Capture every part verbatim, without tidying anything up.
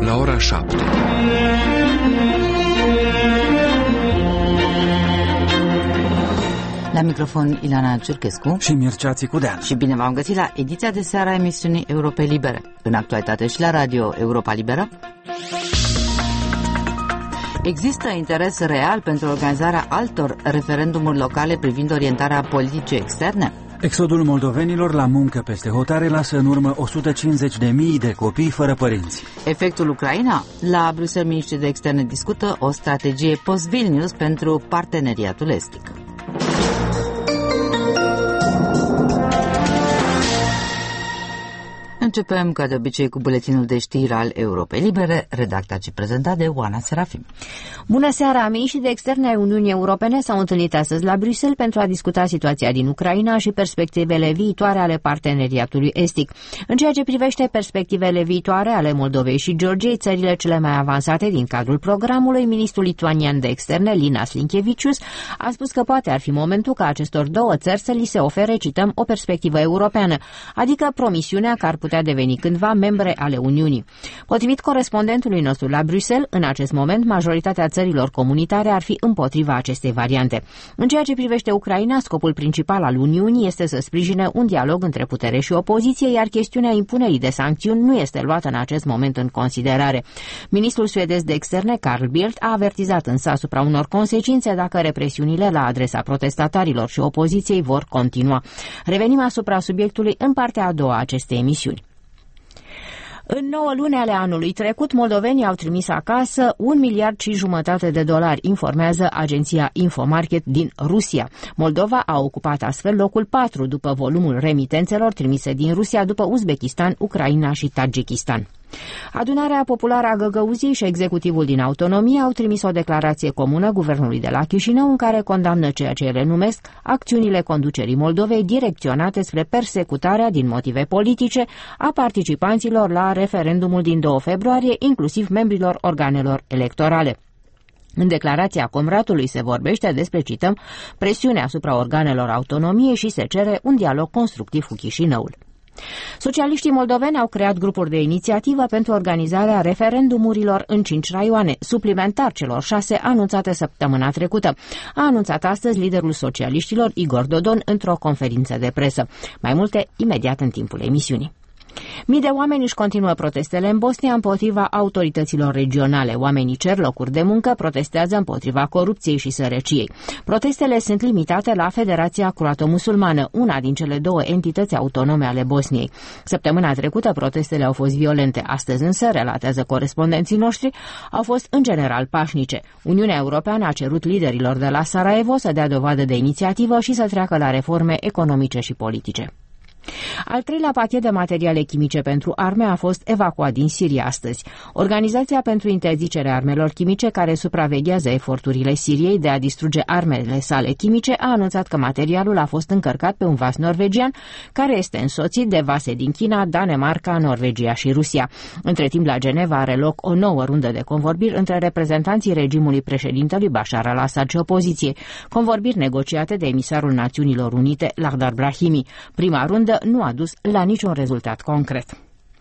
la ora șapte. La microfon Ilana Ciurchescu și Mircea Țicudean. Și bine v-am găsit la ediția de seară a emisiunii Europe Libere. În actualitate și la radio Europa Liberă. Există interes real pentru organizarea altor referendumuri locale privind orientarea politicii externe? Exodul moldovenilor la muncă peste hotare lasă în urmă o sută cincizeci de mii de copii fără părinți. Efectul Ucraina? La Bruxelles, miniștrii de externe discută o strategie post-Vilnius pentru parteneriatul estic. Începem, ca de obicei, cu buletinul de știri al Europei Libere, redactat și prezentat de Oana Serafim. Bună seara! Miniștrii de externe ai Uniunii Europene s-au întâlnit astăzi la Bruxelles pentru a discuta situația din Ucraina și perspectivele viitoare ale parteneriatului estic. În ceea ce privește perspectivele viitoare ale Moldovei și Georgiei, țările cele mai avansate din cadrul programului, ministrul lituanian de externe, Linas Linkevicius, a spus că poate ar fi momentul ca acestor două țări să li se ofere, cităm, o perspectivă europeană, adică promisiunea că ar putea deveni cândva membre ale Uniunii. Potrivit corespondentului nostru la Bruxelles, în acest moment, majoritatea țărilor comunitare ar fi împotriva acestei variante. În ceea ce privește Ucraina, scopul principal al Uniunii este să sprijine un dialog între putere și opoziție, iar chestiunea impunerii de sancțiuni nu este luată în acest moment în considerare. Ministrul suedez de externe, Carl Bildt, a avertizat însă asupra unor consecințe dacă represiunile la adresa protestatarilor și opoziției vor continua. Revenim asupra subiectului în partea a doua a acestei emisiuni. În nouă luni ale anului trecut, moldovenii au trimis acasă un miliard și jumătate de dolari, informează agenția Infomarket din Rusia. Moldova a ocupat astfel locul patru după volumul remitențelor trimise din Rusia după Uzbekistan, Ucraina și Tajikistan. Adunarea populară a Găgăuziei și executivul din autonomie au trimis o declarație comună guvernului de la Chișinău în care condamnă ceea ce ele numesc acțiunile conducerii Moldovei direcționate spre persecutarea din motive politice a participanților la referendumul din doi februarie, inclusiv membrilor organelor electorale. În declarația Comratului se vorbește despre, cităm, presiunea asupra organelor autonomiei și se cere un dialog constructiv cu Chișinăul. Socialiștii moldoveni au creat grupuri de inițiativă pentru organizarea referendumurilor în cinci raioane, suplimentar celor șase anunțate săptămâna trecută. A anunțat astăzi liderul socialiștilor Igor Dodon într-o conferință de presă. Mai multe imediat în timpul emisiunii. Mii de oameni își continuă protestele în Bosnia împotriva autorităților regionale. Oamenii cer locuri de muncă, protestează împotriva corupției și sărăciei. Protestele sunt limitate la Federația Croato-Musulmană, una din cele două entități autonome ale Bosniei. Săptămâna trecută protestele au fost violente, astăzi însă, relatează corespondenții noștri, au fost în general pașnice. Uniunea Europeană a cerut liderilor de la Sarajevo să dea dovadă de inițiativă și să treacă la reforme economice și politice. Al treilea pachet de materiale chimice pentru arme a fost evacuat din Siria astăzi. Organizația pentru interzicerea armelor chimice, care supraveghează eforturile Siriei de a distruge armele sale chimice, a anunțat că materialul a fost încărcat pe un vas norvegian, care este însoțit de vase din China, Danemarca, Norvegia și Rusia. Între timp, la Geneva are loc o nouă rundă de convorbiri între reprezentanții regimului președintelui Bashar al-Assad și opoziției, convorbiri negociate de emisarul Națiunilor Unite, Lakhdar Brahimi. Prima rundă nu a dus la niciun rezultat concret.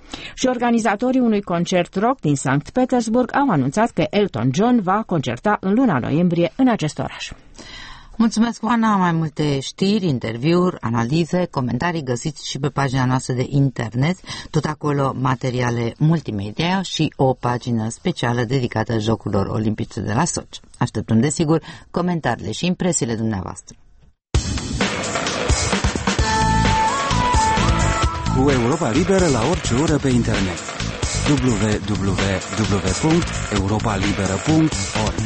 Și organizatorii unui concert rock din Sankt Petersburg au anunțat că Elton John va concerta în luna noiembrie în acest oraș. Mulțumesc, Oana. Mai multe știri, interviuri, analize, comentarii găsiți și pe pagina noastră de internet, tot acolo materiale multimedia și o pagină specială dedicată Jocurilor Olimpice de la Sochi. Așteptăm, desigur, comentariile și impresiile dumneavoastră. Cu Europa Liberă la orice oră pe internet. w w w punct europa liberă punct org.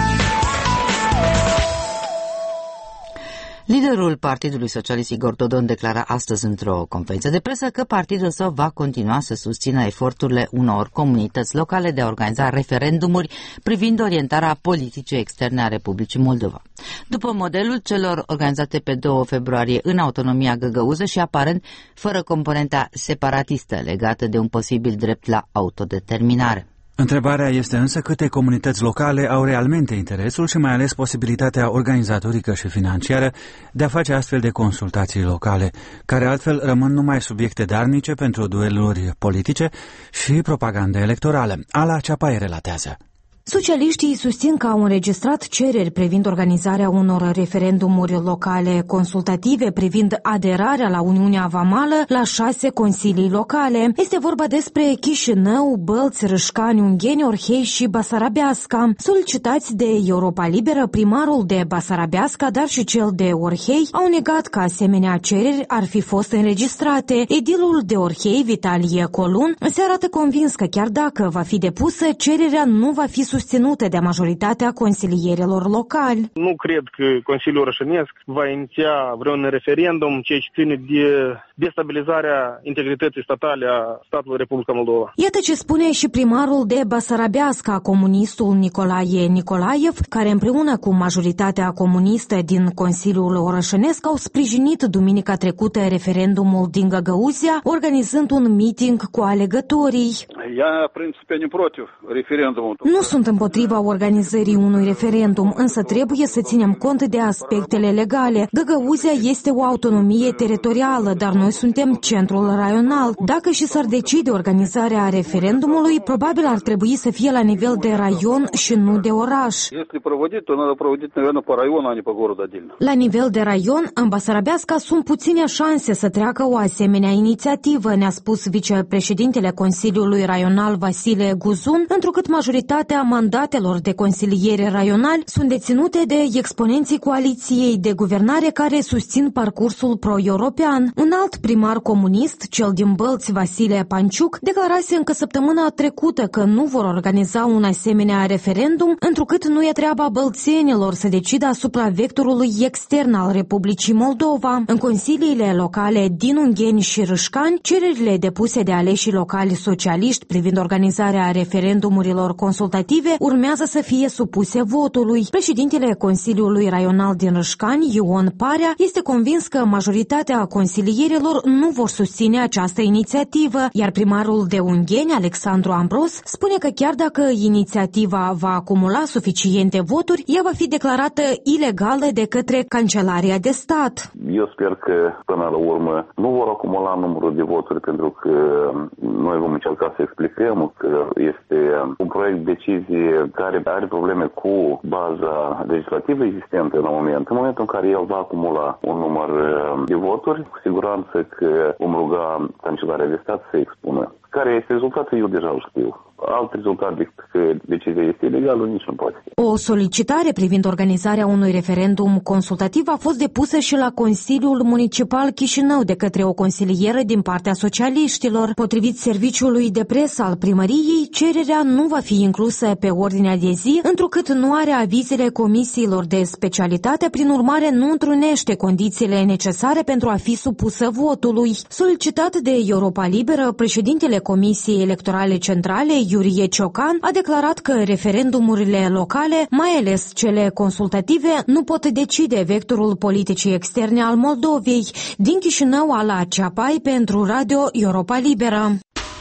Liderul Partidului Socialist Igor Dodon declara astăzi într-o conferință de presă că partidul său va continua să susțină eforturile unor comunități locale de a organiza referendumuri privind orientarea politicii externe a Republicii Moldova. După modelul celor organizate pe doi februarie în autonomia găgăuză și aparent fără componenta separatistă legată de un posibil drept la autodeterminare. Întrebarea este însă câte comunități locale au realmente interesul și mai ales posibilitatea organizatorică și financiară de a face astfel de consultații locale, care altfel rămân numai subiecte darnice pentru dueluri politice și propagandă electorală. Ala Ceapai relatează. Socialiștii susțin că au înregistrat cereri privind organizarea unor referendumuri locale consultative privind aderarea la Uniunea Vamală la șase consilii locale. Este vorba despre Chișinău, Bălți, Râșcani, Ungheni, Orhei și Basarabeasca. Solicitați de Europa Liberă, primarul de Basarabeasca, dar și cel de Orhei, au negat că asemenea cereri ar fi fost înregistrate. Edilul de Orhei, Vitalie Colun, se arată convins că chiar dacă va fi depusă, cererea nu va fi susținută de majoritatea consilierilor locali. Nu cred că Consiliul Orășănesc va iniția vreun referendum ceea ce ține de destabilizarea integrității statale a statului Republica Moldova. Iată ce spune și primarul de Basarabeasca, comunistul Nicolae Nicolaev, care împreună cu majoritatea comunistă din Consiliul Orășănesc au sprijinit duminica trecută referendumul din Găgăuzia, organizând un meeting cu alegătorii. Nu sunt împotriva organizării unui referendum, însă trebuie să ținem cont de aspectele legale. Găgăuzia este o autonomie teritorială, dar noi suntem centrul raional. Dacă și s-ar decide organizarea referendumului, probabil ar trebui să fie la nivel de raion și nu de oraș. La nivel de raion, în Basarabeasca sunt puține șanse să treacă o asemenea inițiativă, ne-a spus vicepreședintele Consiliului Raional Vasile Guzun, întrucât majoritatea mandatelor de consilieri raionali sunt deținute de exponenții coaliției de guvernare care susțin parcursul pro-european. Un alt primar comunist, cel din Bălți, Vasile Panciuc, declarase încă săptămâna trecută că nu vor organiza un asemenea referendum, întrucât nu e treaba bălțenilor să decidă asupra vectorului extern al Republicii Moldova. În consiliile locale din Ungheni și Râșcani, cererile depuse de aleșii locali socialiști privind organizarea referendumurilor consultative urmează să fie supuse votului. Președintele Consiliului Raional din Râșcani, Ion Parea, este convins că majoritatea consilierilor nu vor susține această inițiativă, iar primarul de Ungheni, Alexandru Ambros, spune că chiar dacă inițiativa va acumula suficiente voturi, ea va fi declarată ilegală de către Cancelaria de Stat. Eu sper că până la urmă nu vor acumula numărul de voturi, pentru că noi vom încerca să explicăm că este un proiect de decizie care are probleme cu baza legislativă existentă în moment. În momentul în care el va acumula un număr de voturi, cu siguranță că vom ruga Cancelarea de Stat să expună. Care este rezultatul, eu deja îl știu. Alt rezultat decât că decizia este ilegală, nici nu poate. O solicitare privind organizarea unui referendum consultativ a fost depusă și la Consiliul Municipal Chișinău de către o consilieră din partea socialiștilor. Potrivit serviciului de presă al primăriei, cererea nu va fi inclusă pe ordinea de zi, întrucât nu are avizele comisiilor de specialitate, prin urmare nu întrunește condițiile necesare pentru a fi supusă votului. Solicitat de Europa Liberă, președintele Comisiei Electorale Centrale, Iurie Ciocan, a declarat că referendumurile locale, mai ales cele consultative, nu pot decide vectorul politicii externe al Moldovei. Din Chișinău, Ala Ceapai pentru Radio Europa Liberă.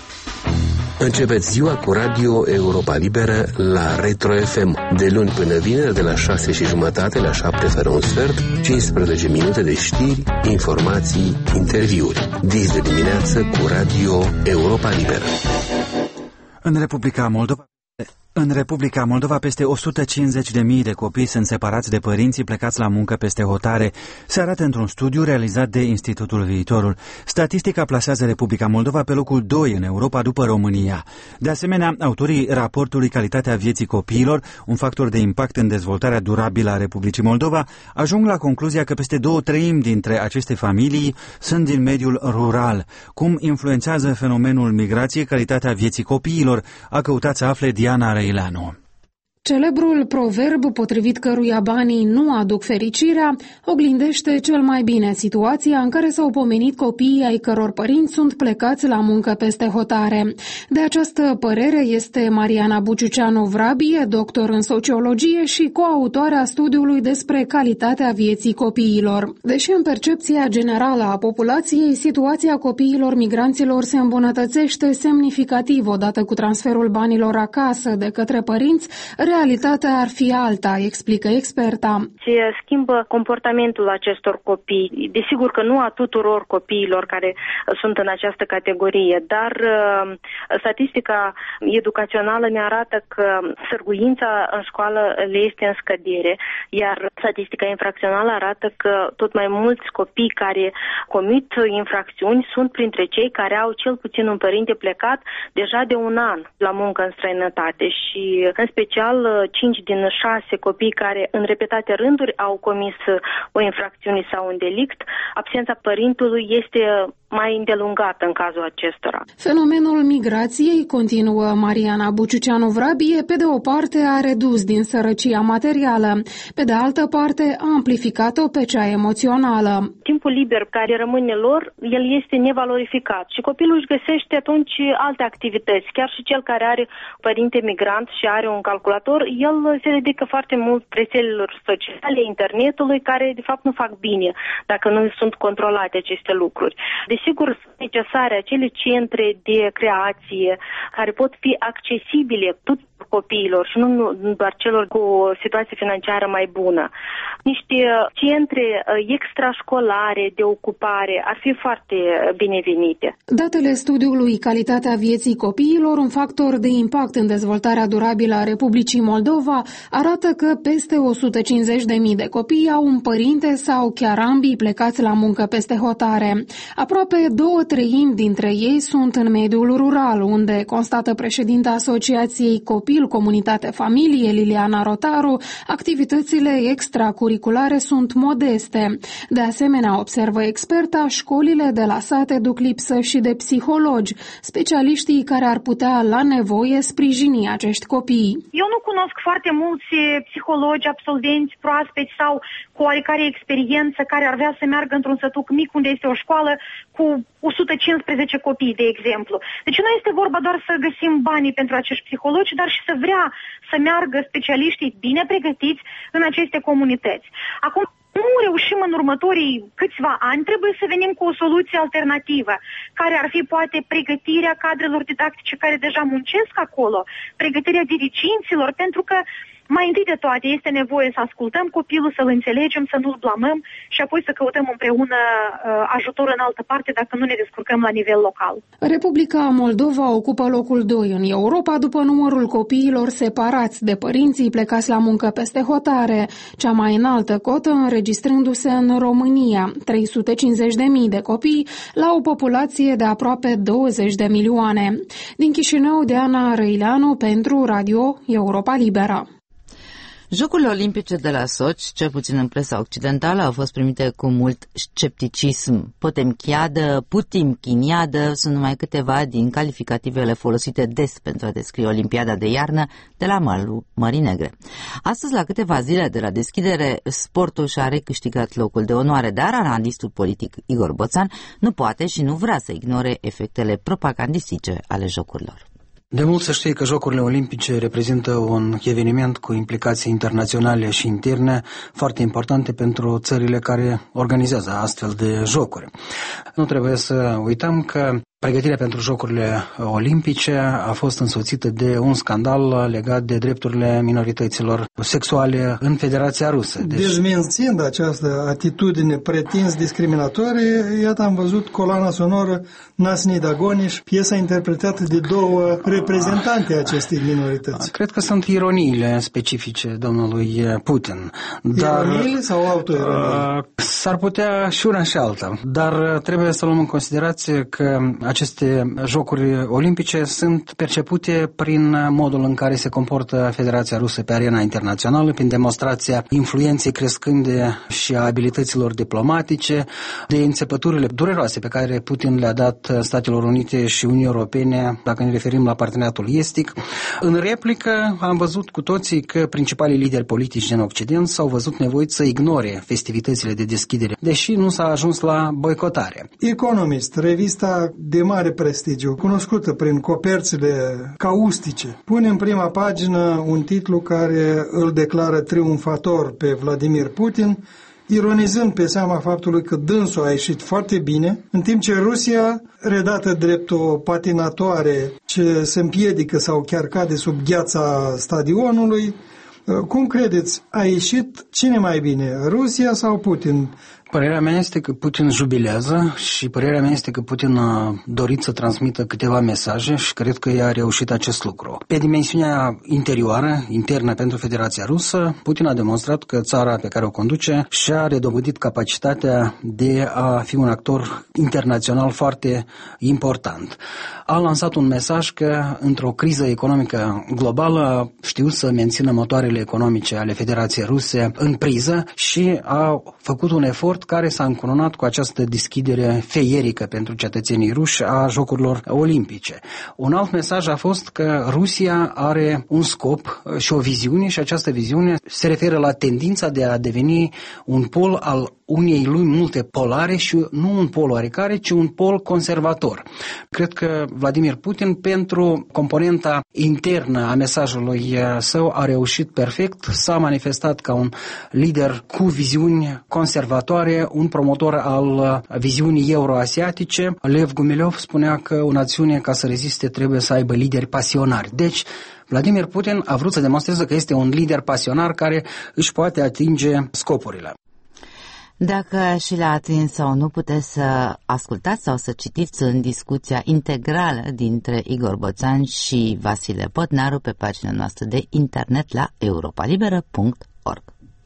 Începeți ziua cu Radio Europa Liberă la Retro F M, de luni până vineri, de la șase și jumătate la șapte fără un sfert, cincisprezece minute de știri, informații, interviuri. Dis de dimineață cu Radio Europa Liberă. În Republica Moldova În Republica Moldova, peste o sută cincizeci de mii de copii sunt separați de părinții plecați la muncă peste hotare, se arată într-un studiu realizat de Institutul Viitorul. Statistica plasează Republica Moldova pe locul doi în Europa după România. De asemenea, autorii raportului Calitatea vieții copiilor, un factor de impact în dezvoltarea durabilă a Republicii Moldova, ajung la concluzia că peste două treimi dintre aceste familii sunt din mediul rural. Cum influențează fenomenul migrației calitatea vieții copiilor? A căutat să afle Diana Răileanu. Celebrul proverb potrivit căruia banii nu aduc fericirea oglindește cel mai bine situația în care s-au pomenit copiii ai căror părinți sunt plecați la muncă peste hotare. De această părere este Mariana Buciuceanu Vrabie, doctor în sociologie și coautoarea studiului despre calitatea vieții copiilor. Deși în percepția generală a populației, situația copiilor migranților se îmbunătățește semnificativ odată cu transferul banilor acasă de către părinți, realitatea ar fi alta, explică experta. Se schimbă comportamentul acestor copii. Desigur că nu a tuturor copiilor care sunt în această categorie, dar uh, statistica educațională ne arată că sârguința în școală le este în scădere, iar statistica infracțională arată că tot mai mulți copii care comit infracțiuni sunt printre cei care au cel puțin un părinte plecat deja de un an la muncă în străinătate și în special cinci din șase copii care în repetate rânduri au comis o infracțiune sau un delict, absența părintului este mai îndelungată în cazul acestora. Fenomenul migrației, continuă Mariana Buciuceanu Vrabie, pe de o parte a redus din sărăcia materială, pe de altă parte a amplificat-o pe cea emoțională. Timpul liber care rămâne lor, el este nevalorificat și copilul își găsește atunci alte activități. Chiar și cel care are părinte migrant și are un calculator, el se dedică foarte mult rețelelor sociale, internetului, care de fapt nu fac bine dacă nu sunt controlate aceste lucruri. Desigur, sunt necesare acele centre de creație care pot fi accesibile tuturor copiilor și nu doar celor cu o situație financiară mai bună. Niște centre extrașcolare de ocupare ar fi foarte binevenite. Datele studiului Calitatea vieții copiilor, un factor de impact în dezvoltarea durabilă a Republicii Moldova, arată că peste o sută cincizeci de mii de copii au un părinte sau chiar ambii plecați la muncă peste hotare. Aproape două treimi dintre ei sunt în mediul rural, unde, constată președinta Asociației Copil Comunitate Familie, Liliana Rotaru, activitățile extracurriculare sunt modeste. De asemenea, observă experta, școlile de la sate duc lipsă și de psihologi, specialiștii care ar putea, la nevoie, sprijini acești copii. Eu nu cunosc foarte mulți psihologi, absolvenți, proaspeți sau cu oarecare experiență care ar vrea să meargă într-un sătuc mic unde este o școală cu o sută cincisprezece copii, de exemplu. Deci nu este vorba doar să găsim banii pentru acești psihologi, dar și să vrea să meargă specialiștii bine pregătiți în aceste comunități. Acum, nu reușim în următorii câțiva ani, trebuie să venim cu o soluție alternativă, care ar fi poate pregătirea cadrelor didactice care deja muncesc acolo, pregătirea diriginților, pentru că mai întâi de toate este nevoie să ascultăm copilul, să-l înțelegem, să nu-l blamăm și apoi să căutăm împreună uh, ajutor în altă parte dacă nu ne descurcăm la nivel local. Republica Moldova ocupă locul doi în Europa după numărul copiilor separați de părinții plecați la muncă peste hotare, cea mai înaltă cotă înregistrându-se în România, trei sute cincizeci de mii de copii la o populație de aproape douăzeci de milioane. Din Chișinău, Diana Răileanu pentru Radio Europa Liberă. Jocurile olimpice de la Sochi, cel puțin în presa occidentală, au fost primite cu mult scepticism. Potemchiadă, Putimchiniadă sunt numai câteva din calificativele folosite des pentru a descrie Olimpiada de iarnă de la malul Mării Negre. Astăzi, la câteva zile de la deschidere, sportul și-a recâștigat locul de onoare, dar analistul politic Igor Boțan nu poate și nu vrea să ignore efectele propagandistice ale jocurilor. De mult se știe că Jocurile Olimpice reprezintă un eveniment cu implicații internaționale și interne foarte importante pentru țările care organizează astfel de jocuri. Nu trebuie să uităm că pregătirea pentru Jocurile Olimpice a fost însoțită de un scandal legat de drepturile minorităților sexuale în Federația Rusă. Deci... Dezmințind această atitudine pretins discriminatorie, iată am văzut coloana sonoră Nasni Dagoniș, piesa interpretată de două reprezentante acestei minorități. Cred că sunt ironiile specifice domnului Putin. Dar, ironiile sau autoironie? S-ar putea și una și alta, dar trebuie să luăm în considerație că aceste jocuri olimpice sunt percepute prin modul în care se comportă Federația Rusă pe arena internațională, prin demonstrația influenței crescânde și a abilităților diplomatice, de înțepăturile dureroase pe care Putin le-a dat Statelor Unite și Uniunii Europene, dacă ne referim la parteneriatul estic. În replică am văzut cu toții că principalii lideri politici din Occident s-au văzut nevoiți să ignore festivitățile de deschidere, deși nu s-a ajuns la boicotare. Economist, revista de mare prestigiu, cunoscută prin coperțile caustice, pune în prima pagină un titlu care îl declară triumfator pe Vladimir Putin, ironizând pe seama faptului că dânsul a ieșit foarte bine, în timp ce Rusia, redată drept o patinatoare ce se împiedică sau chiar cade sub gheața stadionului. Cum credeți, a ieșit cine mai bine, Rusia sau Putin? Părerea mea este că Putin jubilează și părerea mea este că Putin a dorit să transmită câteva mesaje și cred că i-a reușit acest lucru. Pe dimensiunea interioară, internă pentru Federația Rusă, Putin a demonstrat că țara pe care o conduce și-a redobândit capacitatea de a fi un actor internațional foarte important. A lansat un mesaj că într-o criză economică globală a știut să mențină motoarele economice ale Federației Ruse în priză și a făcut un efort care s-a încununat cu această deschidere feierică pentru cetățenii ruși a Jocurilor Olimpice. Un alt mesaj a fost că Rusia are un scop și o viziune și această viziune se referă la tendința de a deveni un pol al uniei lui multe polare și nu un pol oarecare, ci un pol conservator. Cred că Vladimir Putin, pentru componenta internă a mesajului său, a reușit perfect, s-a manifestat ca un lider cu viziuni conservatoare, un promotor al viziunii euroasiatice. Lev Gumilev spunea că o națiune, ca să reziste, trebuie să aibă lideri pasionari. Deci, Vladimir Putin a vrut să demonstreze că este un lider pasionar care își poate atinge scopurile. Dacă și l-a atins sau nu, puteți să ascultați sau să citiți în discuția integrală dintre Igor Boțan și Vasile Podnaru pe pagina noastră de internet la europa liberă punct org.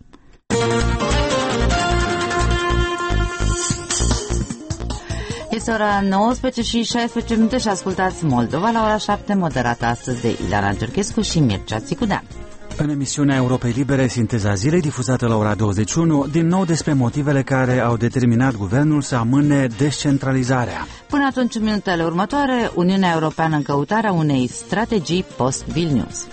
Este ora nouăsprezece și șaisprezece minute și ascultați Moldova la ora șapte, moderată astăzi de Ileana Georgescu și Mircea Țicudean. În emisiunea Europei Libere, Sinteza Zilei, difuzată la ora douăzeci și unu, din nou despre motivele care au determinat guvernul să amâne descentralizarea. Până atunci, în minutele următoare, Uniunea Europeană în căutarea unei strategii post-Vilnius.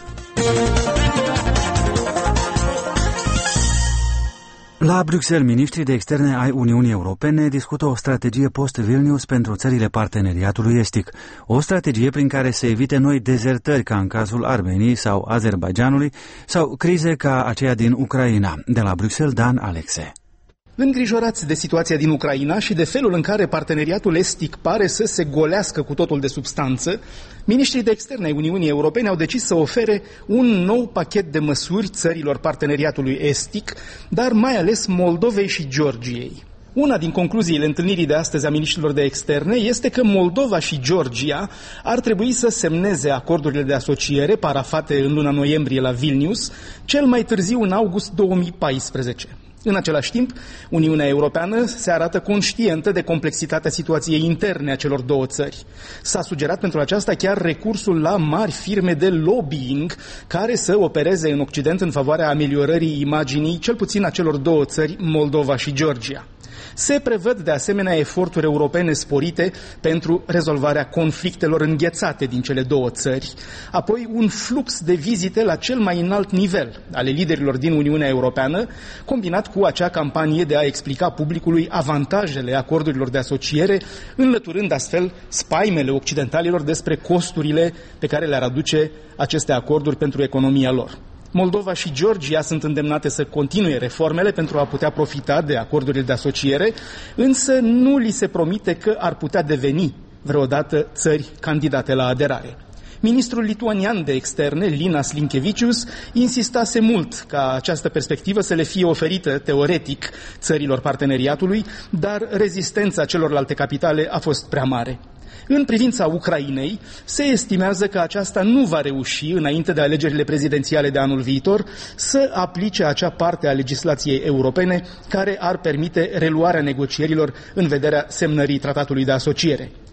La Bruxelles, miniștrii de externe ai Uniunii Europene discută o strategie post-Vilnius pentru țările parteneriatului estic. O strategie prin care să evite noi dezertări ca în cazul Armeniei sau Azerbaidjanului sau crize ca aceea din Ucraina. De la Bruxelles, Dan Alexe. Îngrijorați de situația din Ucraina și de felul în care parteneriatul estic pare să se golească cu totul de substanță, miniștrii de externe ai Uniunii Europene au decis să ofere un nou pachet de măsuri țărilor parteneriatului estic, dar mai ales Moldovei și Georgiei. Una din concluziile întâlnirii de astăzi a miniștrilor de externe este că Moldova și Georgia ar trebui să semneze acordurile de asociere parafate în luna noiembrie la Vilnius, cel mai târziu în august două mii paisprezece. În același timp, Uniunea Europeană se arată conștientă de complexitatea situației interne a celor două țări. S-a sugerat pentru aceasta chiar recursul la mari firme de lobbying care să opereze în Occident în favoarea ameliorării imaginii, cel puțin a celor două țări, Moldova și Georgia. Se prevăd de asemenea eforturi europene sporite pentru rezolvarea conflictelor înghețate din cele două țări, apoi un flux de vizite la cel mai înalt nivel ale liderilor din Uniunea Europeană, combinat cu acea campanie de a explica publicului avantajele acordurilor de asociere, înlăturând astfel spaimele occidentalilor despre costurile pe care le-ar aduce aceste acorduri pentru economia lor. Moldova și Georgia sunt îndemnate să continue reformele pentru a putea profita de acordurile de asociere, însă nu li se promite că ar putea deveni vreodată țări candidate la aderare. Ministrul lituanian de externe, Linas Linkevicius, insistase mult ca această perspectivă să le fie oferită teoretic țărilor parteneriatului, dar rezistența celorlalte capitale a fost prea mare. În privința Ucrainei, se estimează că aceasta nu va reuși, înainte de alegerile prezidențiale de anul viitor, să aplice acea parte a legislației europene care ar permite reluarea negocierilor în vederea semnării tratatului de asociere.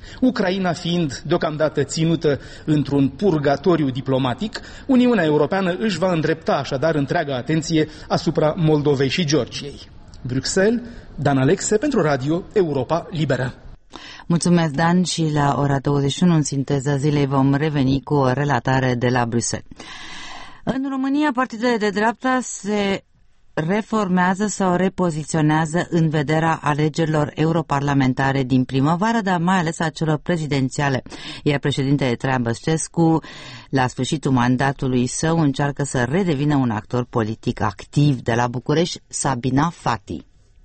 Ucraina fiind deocamdată ținută într-un purgatoriu diplomatic, Uniunea Europeană își va îndrepta așadar întreaga atenție asupra Moldovei și Georgiei. Bruxelles, Dan Alexe pentru Radio Europa Liberă. Mulțumesc, Dan, și la ora douăzeci și unu în sinteza zilei vom reveni cu o relatare de la Bruxelles. În România, partidele de dreapta se reformează sau repoziționează în vederea alegerilor europarlamentare din primăvară, dar mai ales a celor prezidențiale. Iar președintele Traian Băsescu, la sfârșitul mandatului său, încearcă să redevină un actor politic activ. De la București, Sabina Fati.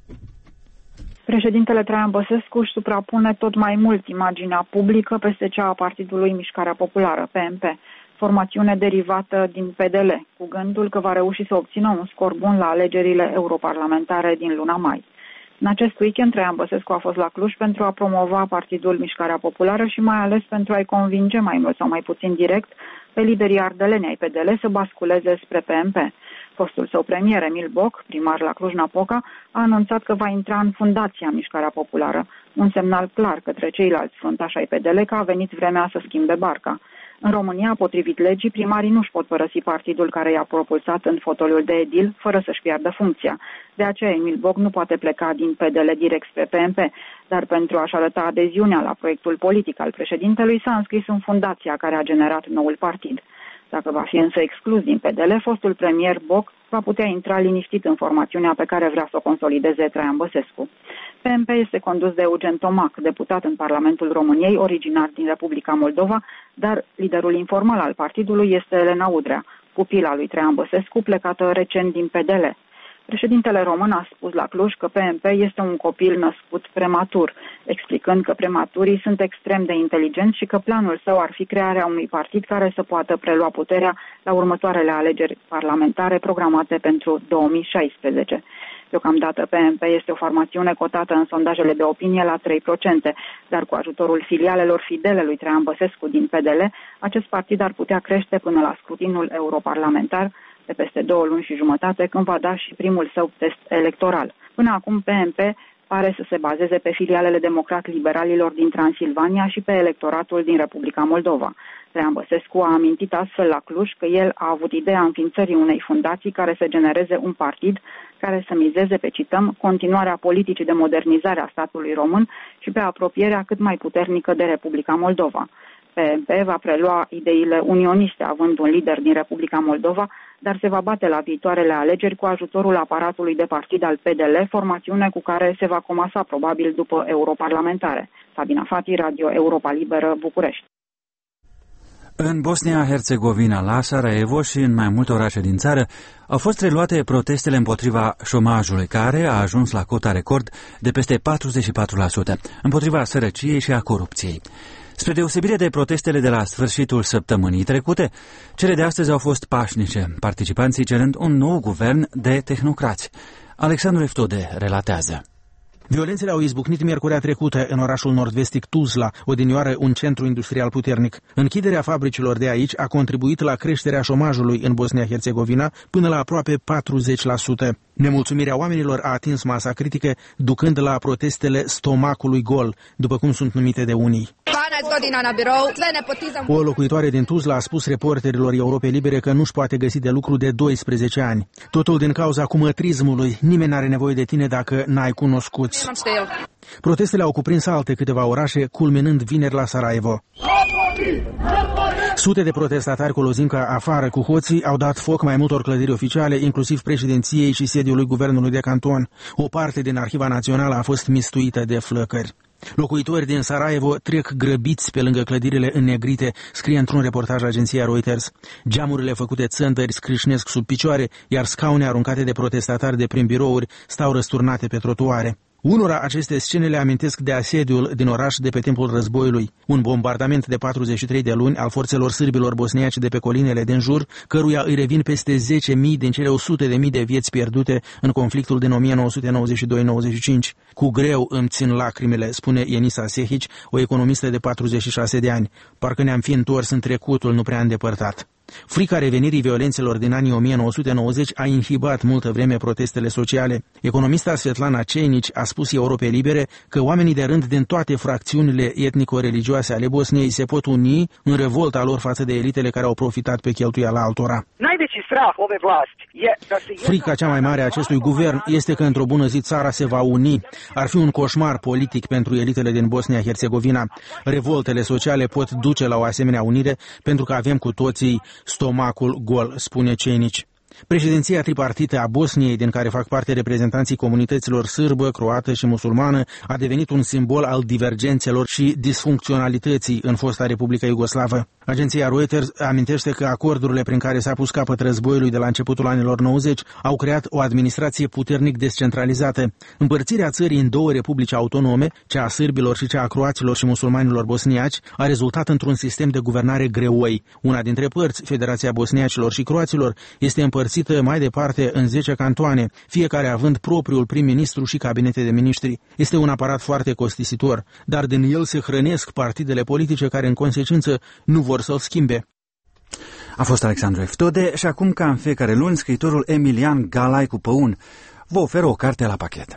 Președintele Traian Băsescu își suprapune tot mai mult imaginea publică peste cea a Partidului Mișcarea Populară, P M P, formațiune derivată din P D L, cu gândul că va reuși să obțină un scor bun la alegerile europarlamentare din luna mai. În acest weekend, Traian Băsescu a fost la Cluj pentru a promova Partidul Mișcarea Populară și mai ales pentru a-i convinge mai mult sau mai puțin direct pe liderii ardeleni ai P D L să basculeze spre P M P. Fostul său premier, Emil Boc, primar la Cluj-Napoca, a anunțat că va intra în fundația Mișcarea Populară, un semnal clar către ceilalți fruntași ai P D L că a venit vremea să schimbe barca. În România, potrivit legii, primarii nu-și pot părăsi partidul care i-a propulsat în fotoliul de edil fără să-și piardă funcția. De aceea, Emil Boc nu poate pleca din P D L direct spre P M P, dar pentru a-și arăta adeziunea la proiectul politic al președintelui, s-a înscris în fundația care a generat noul partid. Dacă va fi însă exclus din P D L, fostul premier Boc va putea intra liniștit în formațiunea pe care vrea să o consolideze Traian Băsescu. P M P este condus de Eugen Tomac, deputat în Parlamentul României, originar din Republica Moldova, dar liderul informal al partidului este Elena Udrea, pupila lui Traian Băsescu, plecată recent din P D L. Președintele român a spus la Cluj că P M P este un copil născut prematur, explicând că prematurii sunt extrem de inteligenți și că planul său ar fi crearea unui partid care să poată prelua puterea la următoarele alegeri parlamentare programate pentru două mii șaisprezece. Deocamdată P M P este o formațiune cotată în sondajele de opinie la trei la sută, dar cu ajutorul filialelor fidele lui Traian Băsescu din P D L, acest partid ar putea crește până la scrutinul europarlamentar de peste două luni și jumătate, când va da și primul său test electoral. Până acum P M P pare să se bazeze pe filialele democrat-liberalilor din Transilvania și pe electoratul din Republica Moldova. Traian Băsescu a amintit astfel la Cluj că el a avut ideea înființării unei fundații care să genereze un partid care să mizeze pe, cităm, continuarea politicii de modernizare a statului român și pe apropierea cât mai puternică de Republica Moldova. P M P va prelua ideile unioniste, având un lider din Republica Moldova, dar se va bate la viitoarele alegeri cu ajutorul aparatului de partid al P D L, formațiune cu care se va comasa probabil după europarlamentare. Sabina Fati, Radio Europa Liberă, București. În Bosnia-Herzegovina, la Sarajevo și în mai multe orașe din țară au fost reluate protestele împotriva șomajului, care a ajuns la cota record de peste patruzeci și patru la sută, împotriva sărăciei și a corupției. Spre deosebire de protestele de la sfârșitul săptămânii trecute, cele de astăzi au fost pașnice, participanții cerând un nou guvern de tehnocrați. Alexandru Eftode relatează. Violențele au izbucnit miercurea trecută în orașul nord-vestic Tuzla, odinioară un centru industrial puternic. Închiderea fabricilor de aici a contribuit la creșterea șomajului în Bosnia-Herzegovina până la aproape patruzeci la sută. Nemulțumirea oamenilor a atins masa critică, ducând la protestele stomacului gol, după cum sunt numite de unii. O locuitoare din Tuzla a spus reporterilor Europei Libere că nu-și poate găsi de lucru de doisprezece ani. Totul din cauza cumătrismului. Nimeni n-are nevoie de tine dacă n-ai cunoscuți. Protestele au cuprins alte câteva orașe, culminând vineri la Sarajevo. Sute de protestatari cu lozinca afară cu hoții au dat foc mai multor clădiri oficiale, inclusiv președinției și sediului guvernului de canton. O parte din Arhiva Națională a fost mistuită de flăcări. Locuitori din Sarajevo trec grăbiți pe lângă clădirile înnegrite, scrie într-un reportaj agenția Reuters. Geamurile făcute țântări scrișnesc sub picioare, iar scaune aruncate de protestatari de prin birouri stau răsturnate pe trotuare. Unora aceste scene le amintesc de asediul din oraș de pe timpul războiului, un bombardament de patruzeci și trei de luni al forțelor sârbilor bosniaci de pe colinele din jur, căruia îi revin peste zece mii din cele o sută de mii de vieți pierdute în conflictul din o mie nouă sute nouăzeci și doi nouăzeci și cinci. Cu greu îmi țin lacrimile, spune Enisa Sehic, o economistă de patruzeci și șase de ani. Parcă ne-am fi întors în trecutul nu prea îndepărtat. Frica revenirii violențelor din anii o mie nouă sute nouăzeci a inhibat multă vreme protestele sociale. Economista Svetlana Ceinici a spus Europei Libere că oamenii de rând din toate fracțiunile etnico-religioase ale Bosniei se pot uni în revolta lor față de elitele care au profitat pe cheltuiala altora. Frica cea mai mare a acestui guvern este că într-o bună zi țara se va uni. Ar fi un coșmar politic pentru elitele din Bosnia-Herzegovina. Revoltele sociale pot duce la o asemenea unire pentru că avem cu toții stomacul gol, spune Ceinici. Președinția tripartită a Bosniei, din care fac parte reprezentanții comunităților sârbă, croată și musulmană, a devenit un simbol al divergențelor și disfuncționalității în fosta Republică Iugoslavă. Agenția Reuters amintește că acordurile prin care s-a pus capăt războiului de la începutul anilor nouăzeci au creat o administrație puternic descentralizată. Împărțirea țării în două republici autonome, cea a sârbilor și cea a croaților și musulmanilor bosniaci, a rezultat într-un sistem de guvernare greoi. Una dintre părți, Federația Bosniacilor și Croaților, este împărțită mai departe în zece cantoane, fiecare având propriul prim-ministru și cabinete de miniștri. Este un aparat foarte costisitor, dar din el se hrănesc partidele politice care, în consecință, nu vor să-l schimbe. A fost Alexandru Eftode și acum, ca în fiecare luni, scriitorul Emilian Galai cu Păun vă oferă o carte la pachet.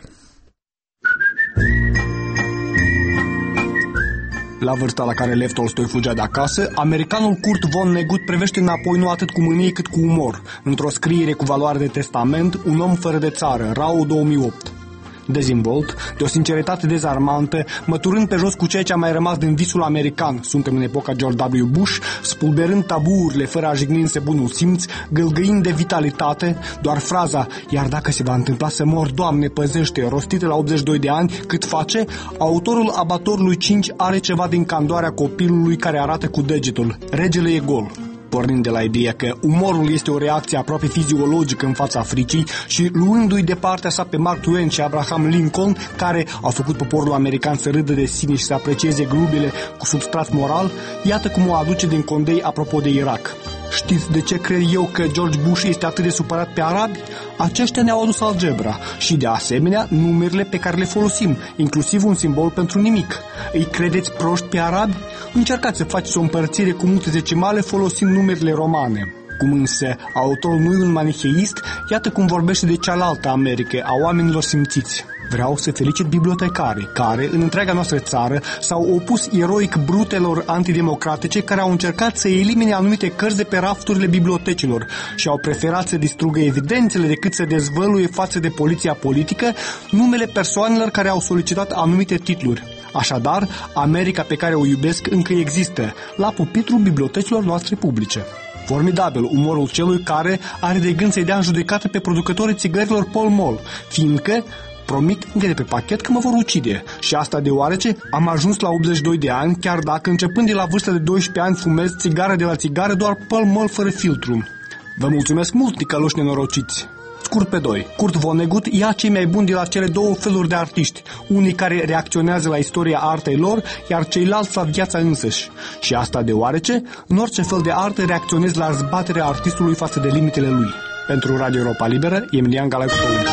La vârsta la care Lev Tolstoi fugea de acasă, americanul Kurt Vonnegut privește înapoi nu atât cu mânie cât cu umor. Într-o scriere cu valoare de testament, Un om fără de țară, Rau două mii opt. Dezimbolt, de o sinceritate dezarmantă, măturând pe jos cu ceea ce a mai rămas din visul american, suntem în epoca George W. Bush, spulberând tabuurile fără a jigni înse bunul simț, gâlgâind de vitalitate, doar fraza, iar dacă se va întâmpla să mor, Doamne păzește, rostită la optzeci și doi de ani, cât face, autorul Abatorului cinci are ceva din candoarea copilului care arată cu degetul, regele e gol. Pornind de la ideea că umorul este o reacție aproape fiziologică în fața fricii și luându-i de partea sa pe Mark Twain și Abraham Lincoln, care au făcut poporul american să râdă de sine și să aprecieze glumele cu substrat moral, iată cum o aduce din condei apropo de Irak. Știți de ce cred eu că George Bush este atât de supărat pe arabi? Aceștia ne-au adus algebra și, de asemenea, numerele pe care le folosim, inclusiv un simbol pentru nimic. Îi credeți proști pe arabi? Încercați să faceți o împărțire cu multe decimale folosind numerele romane. Cum însă autorul nu e un manicheist, iată cum vorbește de cealaltă Americă, a oamenilor simțiți. Vreau să felicit bibliotecarii care, în întreaga noastră țară, s-au opus eroic brutelor antidemocratice care au încercat să elimine anumite cărți de pe rafturile bibliotecilor și au preferat să distrugă evidențele decât să dezvăluie față de poliția politică numele persoanelor care au solicitat anumite titluri. Așadar, America pe care o iubesc încă există, la pupitrul bibliotecilor noastre publice. Formidabil umorul celui care are de gând să-i dea în judecată pe producătorii țigărilor Pall Mall, fiindcă promit încă de pe pachet că mă vor ucide. Și asta deoarece am ajuns la optzeci și doi de ani, chiar dacă începând de la vârsta de doisprezece ani fumez țigară de la țigară, doar Pall Mall fără filtru. Vă mulțumesc mult, ticăloși nenorociți! Scurt pe doi. Kurt Vonnegut ia cei mai buni de la cele două feluri de artiști, unii care reacționează la istoria artei lor, iar ceilalți la viața însăși. Și asta deoarece, în orice fel de artă reacționezi la zbaterea artistului față de limitele lui. Pentru Radio Europa Liberă, Emilian Galai cu Păun.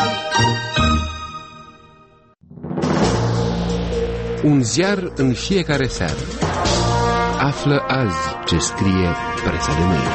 Un ziar în fiecare seară. Află azi ce scrie presa de mâine.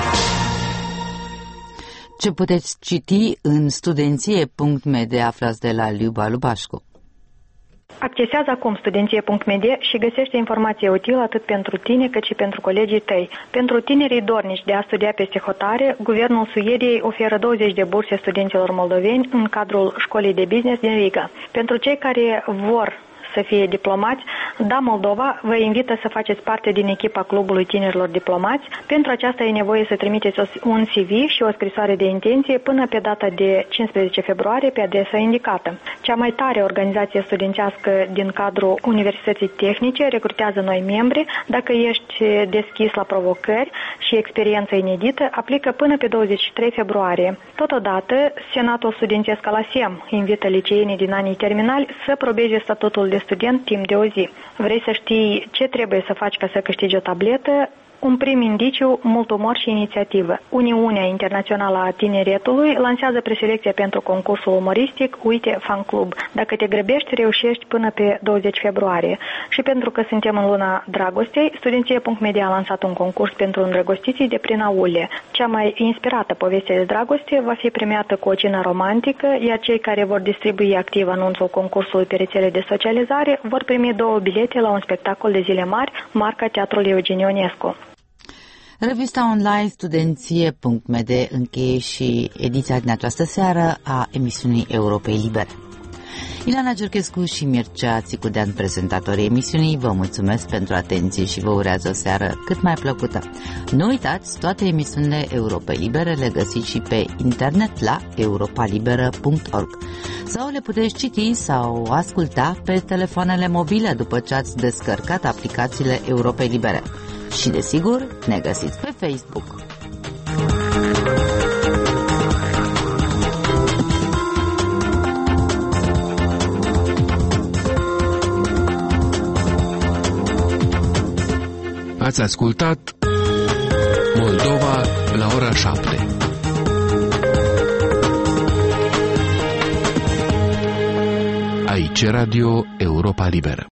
Ce puteți citi în studenție punct m d aflați de la Liuba Lubașcu. Accesează acum studenție punct m d și găsește informație utilă atât pentru tine cât și pentru colegii tăi. Pentru tinerii dornici de a studia peste hotare, Guvernul Suediei oferă douăzeci de burse studenților moldoveni în cadrul școlii de business din Riga. Pentru cei care vor să fie diplomați, Da Moldova vă invită să faceți parte din echipa Clubului Tinerilor Diplomați. Pentru aceasta e nevoie să trimiteți un C V și o scrisoare de intenție până pe data de cincisprezece februarie pe adresa indicată. Cea mai tare organizație studențească din cadrul Universității Tehnice recrutează noi membri. Dacă ești deschis la provocări și experiență inedită, aplică până pe douăzeci și trei februarie. Totodată, Senatul Studențesc al A S E M invită liceenii din anii terminali să probeze statutul de student timp de o zi. Vrei să știi ce trebuie să faci ca să câștigi o tabletă? Un prim indiciu, mult umor și inițiativă. Uniunea Internațională a Tineretului lansează preselecția pentru concursul umoristic Uite Fan Club. Dacă te grăbești, reușești până pe douăzeci februarie. Și pentru că suntem în luna dragostei, Studenție punct media a lansat un concurs pentru îndrăgostiții de prin aulie. Cea mai inspirată poveste de dragoste va fi premiată cu o cină romantică, iar cei care vor distribui activ anunțul concursului pe rețele de socializare vor primi două bilete la un spectacol de zile mari, marca Teatrului Eugen Ionescu. Revista online Studenție punct media încheie și ediția din această seară a emisiunii Europei Libere. Ilana Giurchescu și Mircea Țicudean, prezentatorii emisiunii, vă mulțumesc pentru atenție și vă urează o seară cât mai plăcută. Nu uitați, toate emisiunile Europei Libere le găsiți și pe internet la europa liberă punct org sau le puteți citi sau asculta pe telefoanele mobile după ce ați descărcat aplicațiile Europei Libere. Și desigur, ne găsiți pe Facebook. Ați ascultat Moldova la ora șapte. Aici Radio Europa Liberă.